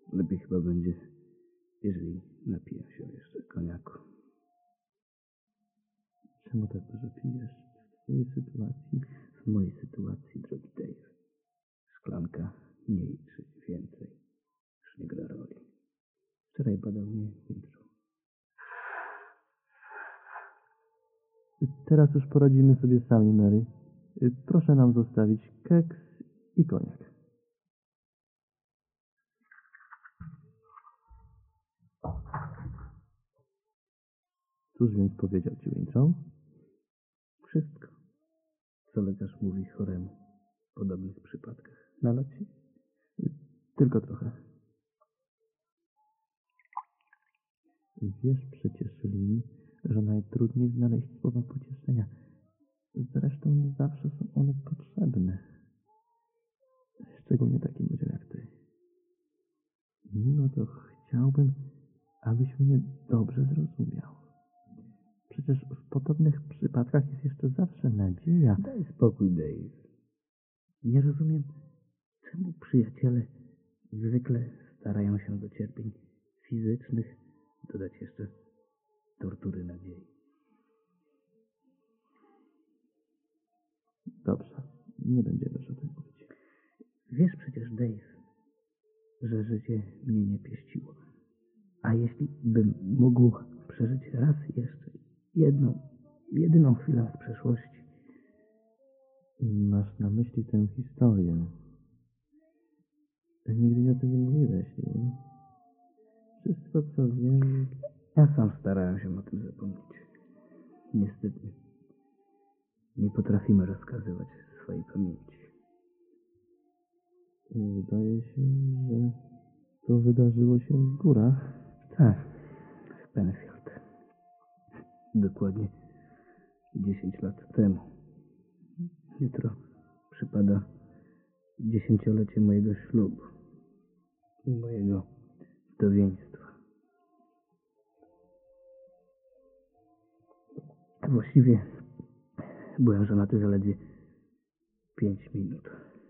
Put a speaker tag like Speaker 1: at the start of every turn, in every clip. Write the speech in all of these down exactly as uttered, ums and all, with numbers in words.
Speaker 1: Lepiej chyba będzie, jeżeli napiję się jeszcze koniaku.
Speaker 2: Czemu tak dużo pijesz? W twojej sytuacji?
Speaker 1: W mojej sytuacji, drogi Dave, szklanka mniej czy więcej już nie gra roli. Wczoraj badał mnie jutro.
Speaker 2: Teraz już poradzimy sobie sami, Mary. Proszę nam zostawić keks i koniak. Cóż więc powiedział ci Weintraub?
Speaker 1: Wszystko, co lekarz mówi choremu w podobnych przypadkach. Nalać ci?
Speaker 2: Tylko trochę. Wiesz przecież, Lee, że najtrudniej znaleźć słowa pocieszenia. Zresztą nie zawsze są one potrzebne. Szczególnie takim ludziom jak ty. Mimo to chciałbym, abyś mnie dobrze zrozumiał. Przecież w podobnych przypadkach jest jeszcze zawsze nadzieja.
Speaker 1: Daj spokój, Dave. Nie rozumiem, czemu przyjaciele zwykle starają się do cierpień fizycznych dodać jeszcze tortury nadziei.
Speaker 2: Dobrze, nie będziemy już o tym mówić.
Speaker 1: Wiesz przecież, Dave, że życie mnie nie pieściło. A jeśli bym mógł przeżyć raz jeszcze jedną, jedyną chwilę z przeszłości.
Speaker 2: Masz na myśli tę historię. Nigdy mi o tym nie mówiłeś, nie? Wszystko, co wiem...
Speaker 1: Ja sam starałem się o tym zapomnieć. Niestety, nie potrafimy rozkazywać swojej pamięci.
Speaker 2: Wydaje się, że to wydarzyło się w górach.
Speaker 1: Tak, w Penfield. Dokładnie dziesięć lat temu. Jutro przypada dziesięciolecie mojego ślubu i mojego wdowieństwa. Właściwie byłem żonaty zaledwie pięć minut.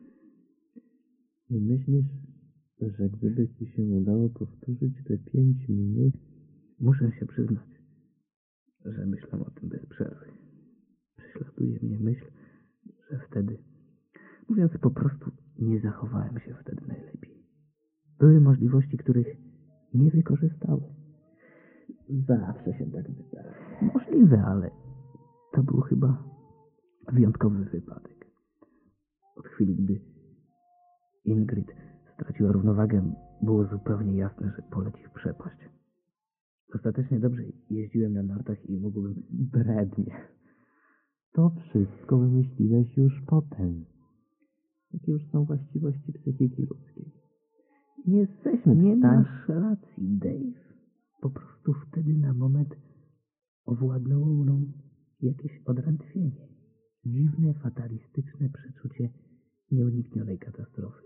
Speaker 2: I myślisz, że gdyby ci się udało powtórzyć te pięć minut...
Speaker 1: Muszę się przyznać, że myślę o tym bez przerwy. Prześladuje mnie myśl, że wtedy, mówiąc po prostu, nie zachowałem się wtedy najlepiej. Były możliwości, których nie wykorzystałem. Zawsze się tak wydaje. Możliwe, ale to był chyba wyjątkowy wypadek. Od chwili, gdy Ingrid straciła równowagę, było zupełnie jasne, że poleci w przepaść. Ostatecznie dobrze jeździłem na nartach i mógłbym...
Speaker 2: Brednie. To wszystko wymyśliłeś już potem. Jakie już są właściwości psychiki ludzkiej. Nie jesteśmy
Speaker 1: Nie
Speaker 2: w stanie...
Speaker 1: masz racji, Dave. Po prostu wtedy na moment owładnęło mną jakieś odrętwienie. Dziwne, fatalistyczne przeczucie nieuniknionej katastrofy.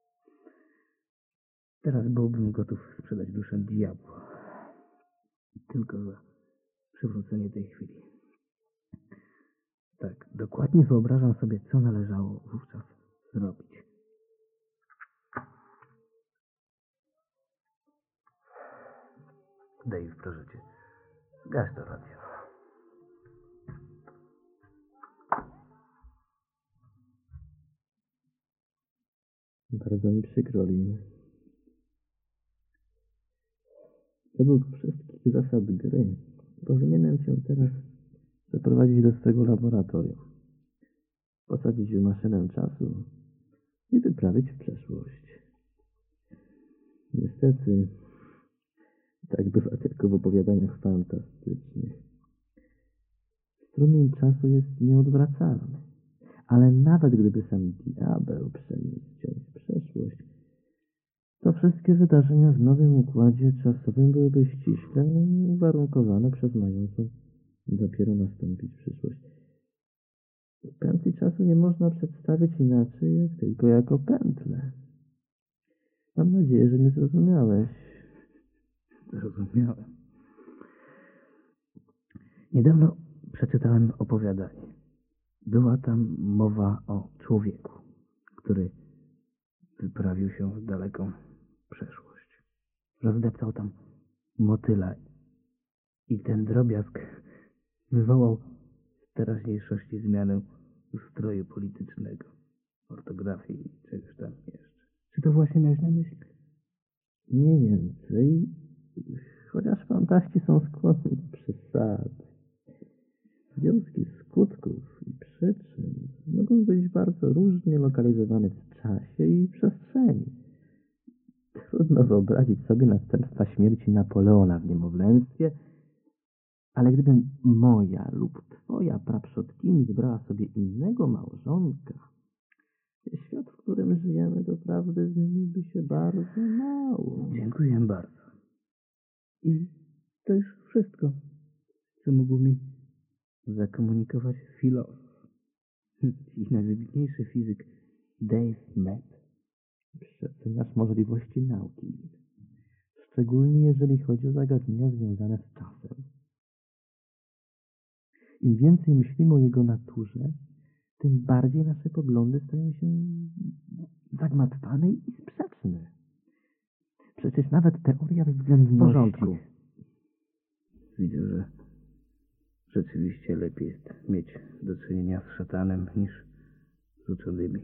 Speaker 1: Teraz byłbym gotów sprzedać duszę diabłu. Tylko za przywrócenie tej chwili. Tak, dokładnie wyobrażam sobie, co należało wówczas zrobić. Dave, proszę cię, zgaś to radio.
Speaker 2: Bardzo mi przykro, Lee. Według wszystkich zasad gry powinienem cię teraz zaprowadzić do swego laboratorium, posadzić w maszynę czasu i wyprawić w przeszłość. Niestety, tak bywa tylko w opowiadaniach fantastycznych. Strumień czasu jest nieodwracalny, ale nawet gdyby sam diabeł przeniósł cię w przeszłość, to wszystkie wydarzenia w nowym układzie czasowym byłyby ściśle uwarunkowane przez mającą dopiero nastąpić przyszłość. Pętli czasu nie można przedstawić inaczej, jak tylko jako pętle. Mam nadzieję, że mnie zrozumiałeś.
Speaker 1: Zrozumiałem. Niedawno przeczytałem opowiadanie. Była tam mowa o człowieku, który wyprawił się w daleką przeszłość. rozdeptał tam motyla i ten drobiazg wywołał w teraźniejszości zmianę ustroju politycznego, ortografii i czegoś tam jeszcze. Czy to właśnie miałeś na myśli?
Speaker 2: Mniej więcej, chociaż fantaści są skłonni do przesady. Związki skutków i przyczyn mogą być bardzo różnie lokalizowane w czasie i przestrzeni. Trudno wyobrazić sobie następstwa śmierci Napoleona w niemowlęctwie, ale gdybym moja lub twoja praprzodkini wybrała sobie innego małżonka, świat, w którym żyjemy, doprawdy zmieniłby się bardzo mało.
Speaker 1: Dziękuję bardzo. I to już wszystko, co mógł mi zakomunikować filozof i najwybitniejszy fizyk Dave Mett.
Speaker 2: Przeceniasz możliwości nauki, szczególnie jeżeli chodzi o zagadnienia związane z czasem. Im więcej myślimy o jego naturze, tym bardziej nasze poglądy stają się zagmatwane i sprzeczne. Przecież nawet teoria względności...
Speaker 1: W porządku. Widzę, że rzeczywiście lepiej jest mieć do czynienia z szatanem niż z uczonymi.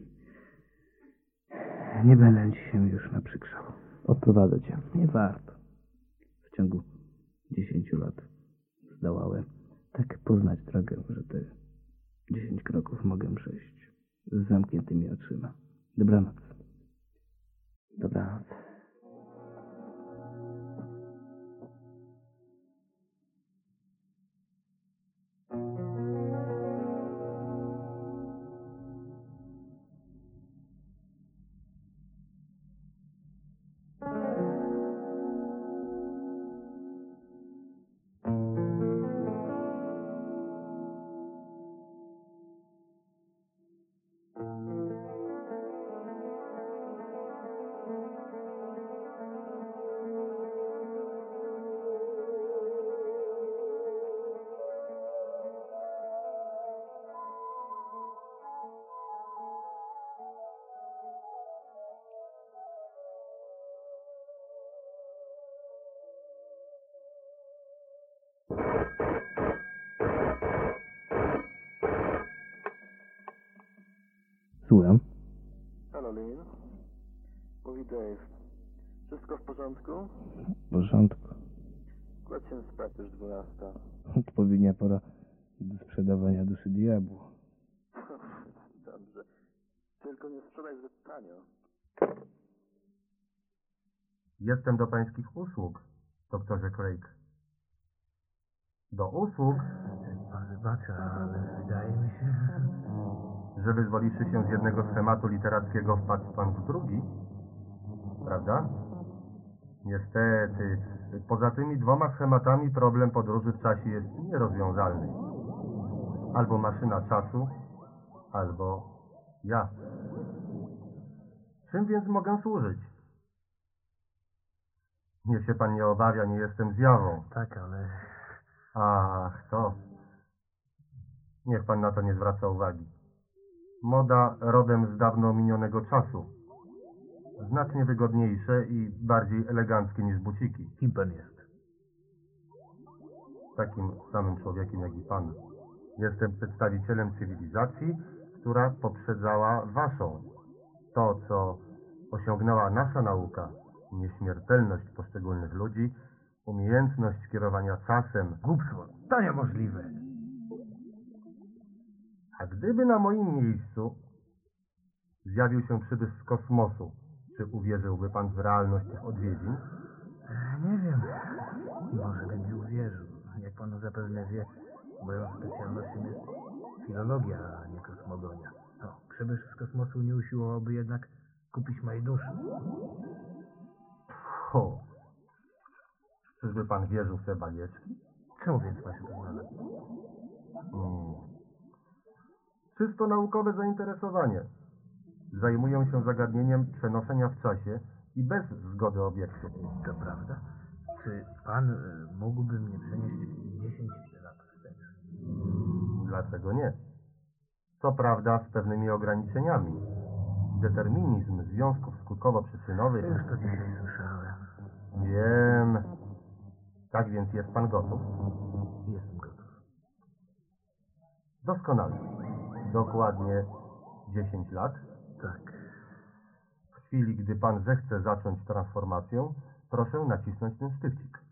Speaker 1: Nie będę ci się już naprzykrzał.
Speaker 2: Odprowadzę cię.
Speaker 1: Nie warto. W ciągu dziesięciu lat zdołałem tak poznać drogę, że te dziesięć kroków mogę przejść z zamkniętymi oczyma. Dobranoc.
Speaker 2: Dobranoc.
Speaker 1: Słucham.
Speaker 3: Halo, Lin. Mówi Dave. Wszystko w porządku?
Speaker 1: W porządku.
Speaker 3: Kładź się spać, już dwunasta.
Speaker 1: Odpowiednia pora do sprzedawania duszy diabłu.
Speaker 3: Dobrze. Tylko nie sprzedaj zbyt tanio.
Speaker 4: Jestem do pańskich usług, doktorze Craig. Do usług,
Speaker 1: Pan wybacza, ale wydaje mi się...
Speaker 4: że wyzwoliwszy się z jednego schematu literackiego wpadł pan w drugi? Prawda? Niestety, poza tymi dwoma schematami problem podróży w czasie jest nierozwiązalny. Albo maszyna czasu, albo ja. Czym więc mogę służyć? Niech się pan nie obawia, nie jestem zjawą.
Speaker 1: Tak, ale...
Speaker 4: Ach, to. Niech pan na to nie zwraca uwagi. Moda rodem z dawno minionego czasu. Znacznie wygodniejsze i bardziej eleganckie niż buciki.
Speaker 1: Kim pan jest?
Speaker 4: Takim samym człowiekiem jak i pan. Jestem przedstawicielem cywilizacji, która poprzedzała waszą. To, co osiągnęła nasza nauka, nieśmiertelność poszczególnych ludzi, umiejętność kierowania czasem.
Speaker 1: Głupstwo, to niemożliwe.
Speaker 4: A gdyby na moim miejscu zjawił się przybysz z kosmosu, czy uwierzyłby pan w realność tych odwiedzin?
Speaker 1: Nie wiem. Może bym mi uwierzył. Jak pan zapewne wie, moją specjalnością jest filologia, a nie kosmogonia. No, przybysz z kosmosu nie usiłowałby jednak kupić mojej duszy.
Speaker 4: Ho! Czyżby pan wierzył w te bajeczki?
Speaker 1: Czemu więc pan się to znalazł?
Speaker 4: Hmm. Czysto naukowe zainteresowanie. Zajmują się zagadnieniem przenoszenia w czasie i bez zgody obiektu.
Speaker 1: To prawda? Czy pan y, mógłby mnie przenieść dziesięć lat wstecz?
Speaker 4: Dlaczego nie? Co prawda z pewnymi ograniczeniami. Determinizm związków skutkowo-przyczynowych...
Speaker 1: Już to dzisiaj słyszałem.
Speaker 4: Wiem. Tak więc jest pan gotów?
Speaker 1: Jestem gotów.
Speaker 4: Doskonale. Dokładnie dziesięć lat.
Speaker 1: Tak.
Speaker 4: W chwili, gdy pan zechce zacząć transformację, proszę nacisnąć ten sztyfcik.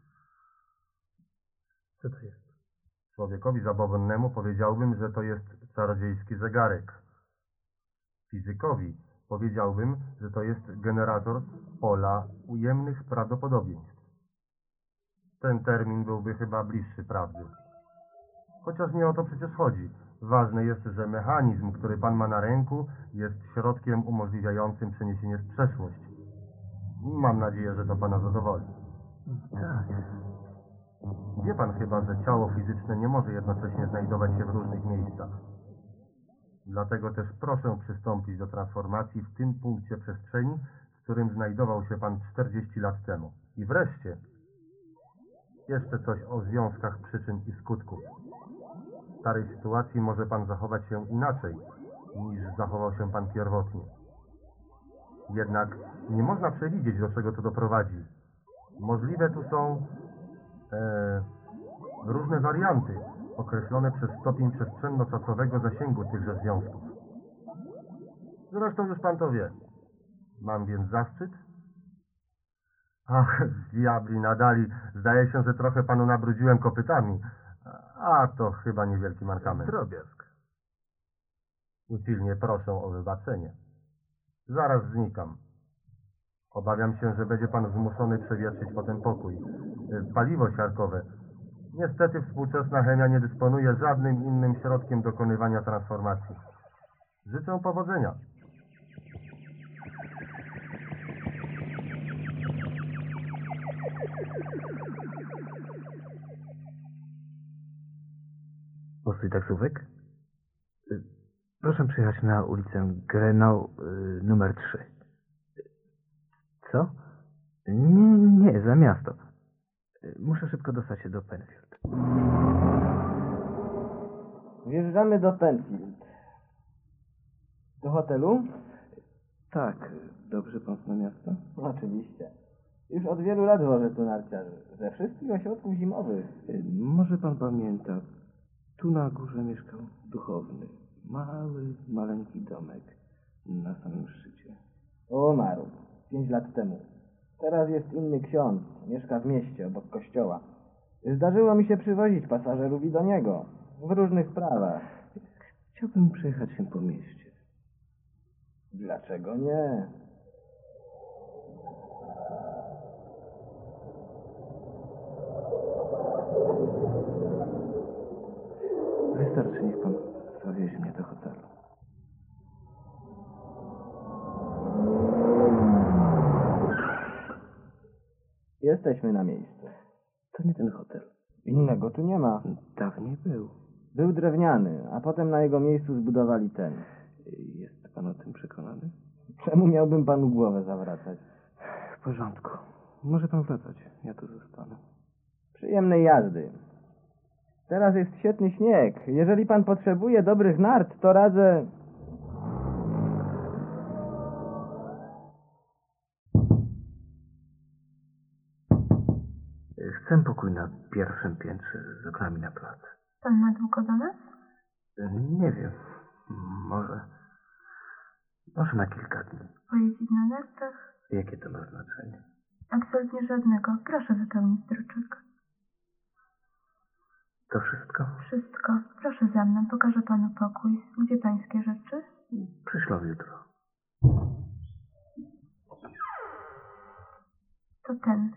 Speaker 1: Co to jest?
Speaker 4: Człowiekowi zabobonnemu powiedziałbym, że to jest czarodziejski zegarek. Fizykowi powiedziałbym, że to jest generator pola ujemnych prawdopodobieństw. Ten termin byłby chyba bliższy prawdy. Chociaż nie o to przecież chodzi. Ważne jest, że mechanizm, który pan ma na ręku, jest środkiem umożliwiającym przeniesienie w przeszłość. Mam nadzieję, że to pana zadowoli.
Speaker 1: Tak.
Speaker 4: Wie pan chyba, że ciało fizyczne nie może jednocześnie znajdować się w różnych miejscach. Dlatego też proszę przystąpić do transformacji w tym punkcie przestrzeni, w którym znajdował się pan czterdzieści lat temu. I wreszcie, jeszcze coś o związkach przyczyn i skutków. W starej sytuacji może pan zachować się inaczej, niż zachował się pan pierwotnie. Jednak nie można przewidzieć, do czego to doprowadzi. Możliwe tu są e, różne warianty, określone przez stopień przestrzenno-czasowego zasięgu tychże związków. Zresztą już pan to wie. Mam więc zaszczyt? Ach, diabli nadali. Zdaje się, że trochę panu nabrudziłem kopytami. A to chyba niewielki mankament.
Speaker 1: Drobiazg.
Speaker 4: Usilnie proszę o wybaczenie. Zaraz znikam. Obawiam się, że będzie pan zmuszony przewietrzyć potem pokój. Paliwo siarkowe. Niestety współczesna chemia nie dysponuje żadnym innym środkiem dokonywania transformacji. Życzę powodzenia.
Speaker 1: Postój taksówek? Y, Proszę przyjechać na ulicę Grenau y, numer trzy. Co? Nie, nie, za miasto. Y, Muszę szybko dostać się do Penfield.
Speaker 2: Wjeżdżamy do Penfield. Do hotelu?
Speaker 1: Tak, dobrze pan zna miasto?
Speaker 2: Oczywiście. Już od wielu lat wożę tu narciarzy. Ze wszystkich ośrodków zimowych.
Speaker 1: Y, Może pan pamięta, tu na górze mieszkał duchowny. Mały, maleńki domek na samym szczycie.
Speaker 2: Umarł. Pięć lat temu. Teraz jest inny ksiądz. Mieszka w mieście, obok kościoła. Zdarzyło mi się przywozić pasażerów i do niego. W różnych sprawach.
Speaker 1: Chciałbym przejechać się po mieście.
Speaker 2: Dlaczego nie?
Speaker 1: Wystarczy, niech pan zawiezie mnie do hotelu.
Speaker 2: Jesteśmy na miejscu.
Speaker 1: To nie ten hotel.
Speaker 2: Innego tu nie ma.
Speaker 1: Dawniej był.
Speaker 2: Był drewniany, a potem na jego miejscu zbudowali ten.
Speaker 1: Jest pan o tym przekonany?
Speaker 2: Czemu miałbym panu głowę zawracać?
Speaker 1: W porządku. Może pan wracać. Ja tu zostanę.
Speaker 2: Przyjemnej jazdy. Teraz jest świetny śnieg. Jeżeli pan potrzebuje dobrych nart, to radzę...
Speaker 1: Chcę pokój na pierwszym piętrze z oknami na plac.
Speaker 5: Pan ma długo do nas?
Speaker 1: Nie wiem. Może... Może na kilka dni.
Speaker 5: Pojeździć na nartach?
Speaker 1: Jakie to ma znaczenie?
Speaker 5: Absolutnie żadnego. Proszę wypełnić druczek.
Speaker 1: To wszystko?
Speaker 5: Wszystko. Proszę za mną. Pokażę panu pokój. Gdzie pańskie rzeczy?
Speaker 1: Przyślą jutro.
Speaker 5: To ten.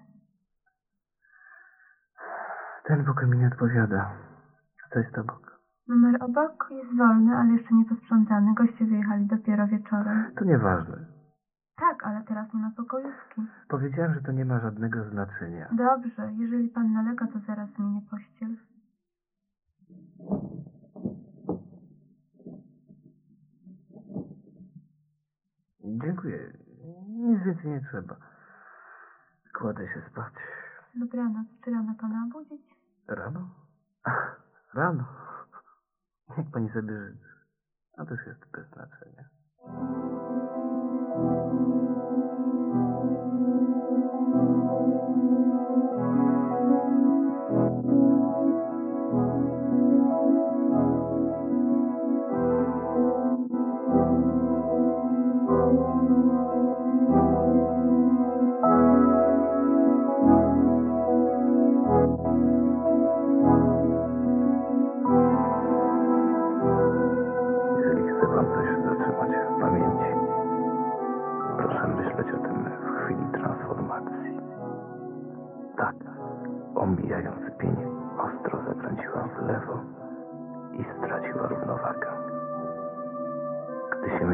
Speaker 1: Ten pokój mi nie odpowiada. Co jest obok?
Speaker 5: Numer obok jest wolny, ale jeszcze nie posprzątany. Goście wyjechali dopiero wieczorem.
Speaker 1: To nieważne.
Speaker 5: Tak, ale teraz nie ma pokojówki.
Speaker 1: Powiedziałem, że to nie ma żadnego znaczenia.
Speaker 5: Dobrze. Jeżeli pan nalega, to zaraz zmienię pościel.
Speaker 1: Dziękuję. Nic więcej nie trzeba. Kładę się spać.
Speaker 5: Dobranoc. Czy rano pana obudzić?
Speaker 1: Rano? Ach, rano. Jak pani sobie życzy. A też jest bez znaczenia.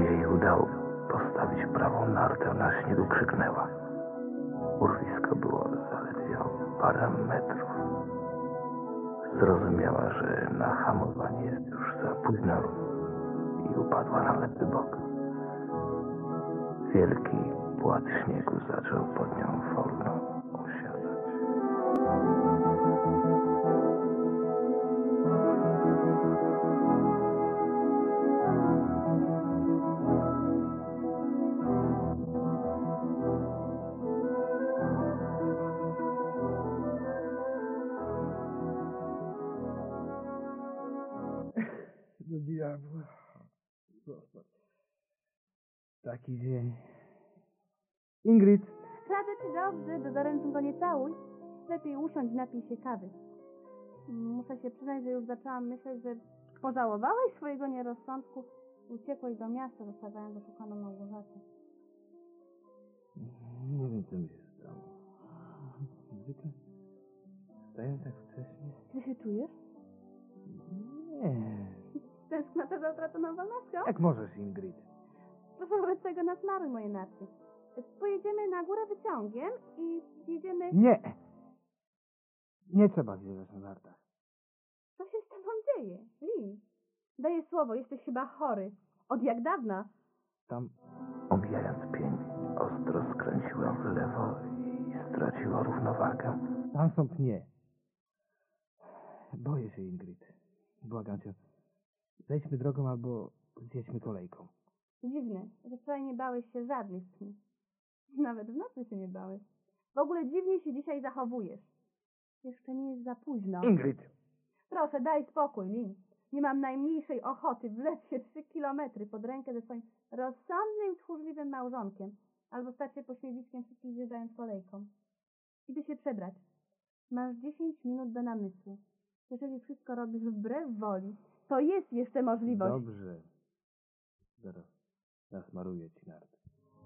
Speaker 1: jej udało postawić prawą nartę, na śniegu krzyknęła. Urwisko było zaledwie o parę metrów. Zrozumiała, że na hamowanie jest już za późno i upadła na lewy bok. Wielki płat śniegu zaczął pod nią wolno osiadać.
Speaker 2: Do diabła. Zostań. Taki dzień. Ingrid.
Speaker 6: Radzę ci dobrze, do zaręczyn go nie całuj. Lepiej usiądź, napij się kawy. Muszę się przyznać, że już zaczęłam myśleć, że pożałowałeś swojego nierozsądku. Uciekłeś do miasta, zostawiając oszukaną Małgorzatę.
Speaker 2: Nie wiem, co mi się stało. Zwykle wstaję tak wcześnie.
Speaker 6: Źle się czujesz?
Speaker 2: Nie.
Speaker 6: Tęsknota za utraconą wolnością?
Speaker 2: Jak możesz, Ingrid?
Speaker 6: Proszę wobec tego nasmaruj moje narty. Pojedziemy na górę wyciągiem i jedziemy...
Speaker 2: Nie. Nie trzeba zjeżdżać na nartach.
Speaker 6: Co się z tobą dzieje? Lin, daję słowo, jesteś chyba chory. Od jak dawna?
Speaker 2: Tam
Speaker 1: Omijając pień, ostro skręciłem w lewo i straciła równowagę.
Speaker 2: Tam są pnie. Boję się, Ingrid. Błagam cię. Zejdźmy drogą albo zjedźmy kolejką.
Speaker 6: Dziwne, że wczoraj nie bałeś się żadnych pni. Nawet w nocy się nie bałeś. W ogóle dziwnie się dzisiaj zachowujesz. Jeszcze nie jest za późno.
Speaker 2: Ingrid!
Speaker 6: Proszę, daj spokój, Lin. Nie mam najmniejszej ochoty wlec się trzy kilometry pod rękę ze swoim rozsądnym, tchórzliwym małżonkiem. Albo stać się pośmiewiskiem wszystkich zjeżdżając kolejką. Idę się przebrać. Masz dziesięć minut do namysłu. Jeżeli wszystko robisz wbrew woli, to jest jeszcze możliwość.
Speaker 2: Dobrze. Zaraz nasmaruję ci narty.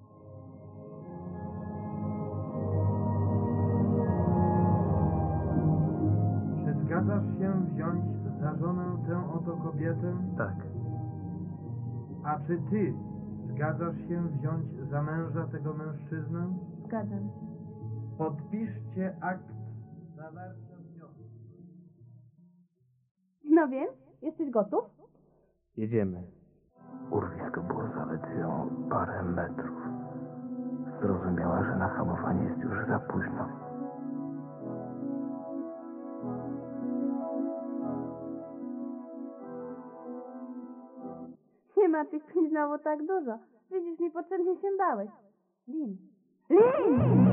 Speaker 7: Czy zgadzasz się wziąć za żonę tę oto kobietę?
Speaker 1: Tak,
Speaker 7: A czy ty zgadzasz się wziąć za męża tego mężczyznę?
Speaker 6: Zgadzam się.
Speaker 7: Podpiszcie akt zawarcia związku.
Speaker 6: No więc, jesteś gotów?
Speaker 2: Jedziemy.
Speaker 1: urwisko było zaledwie o parę metrów. Zrozumiała, że na hamowanie jest już za późno.
Speaker 6: Nie ma tych pni znowu tak dużo. Widzisz, niepotrzebnie się bałeś. Lin. Lin!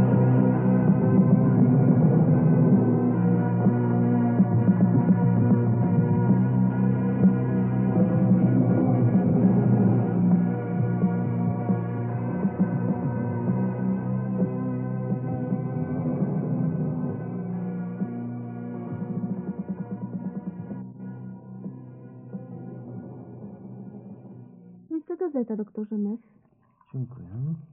Speaker 6: Jest to gazeta, doktorze Mess.
Speaker 2: Dziękuję.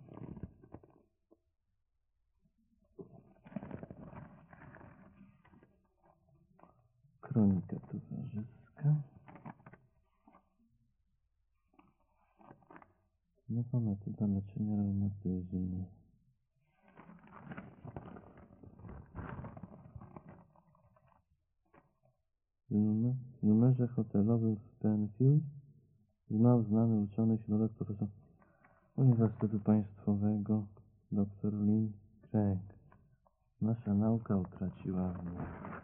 Speaker 2: Kronika towarzyska. Nowa metoda leczenia reumatyzmu. W numer- w numerze hotelowym w Penfield znał znany uczony środek profesor Uniwersytetu Państwowego dr Lin Craig. Nasza nauka utraciła mnie.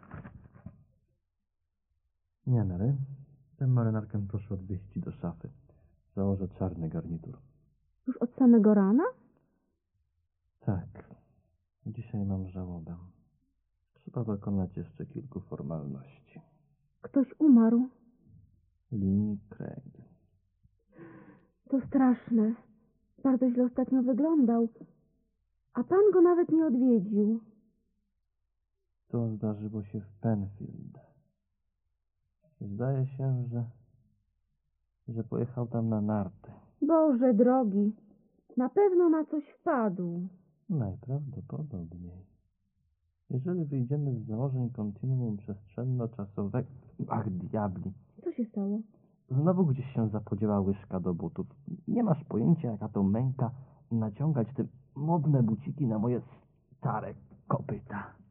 Speaker 2: Nie, Mary. Tę marynarkę proszę odwieźć do szafy. Założę czarny garnitur.
Speaker 6: Już od samego rana?
Speaker 2: Tak. Dzisiaj mam żałobę. Trzeba dokonać jeszcze kilku formalności.
Speaker 6: Ktoś umarł.
Speaker 2: Lin Craig.
Speaker 6: To straszne. Bardzo źle ostatnio wyglądał. A pan go nawet nie odwiedził.
Speaker 2: To zdarzyło się w Penfield. Zdaje się, że, że pojechał tam na narty.
Speaker 6: Boże drogi. Na pewno na coś wpadł.
Speaker 2: Najprawdopodobniej. Jeżeli wyjdziemy z założeń kontinuum przestrzenno-czasowego... Ach, diabli.
Speaker 6: Co się stało?
Speaker 2: Znowu gdzieś się zapodziała łyżka do butów. Nie masz pojęcia, jaka to męka naciągać te modne buciki na moje stare kopyta.